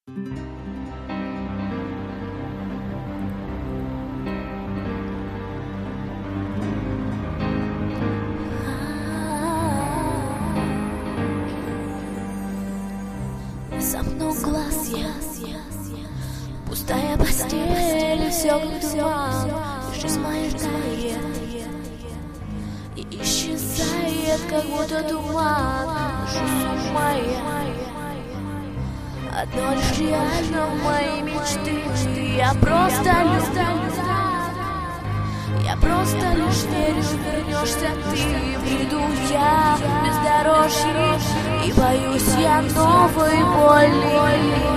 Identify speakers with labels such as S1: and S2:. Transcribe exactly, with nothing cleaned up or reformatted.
S1: Сомкнул глаз я, пустая постель, все как туман, жизнь моя тает и исчезает, как будто туман. Жизнь моя одно лишь реально мои мечты. Я просто люблю, я просто лишь верю, вернешься ты. Приду я в бездорожье и боюсь я новой боли.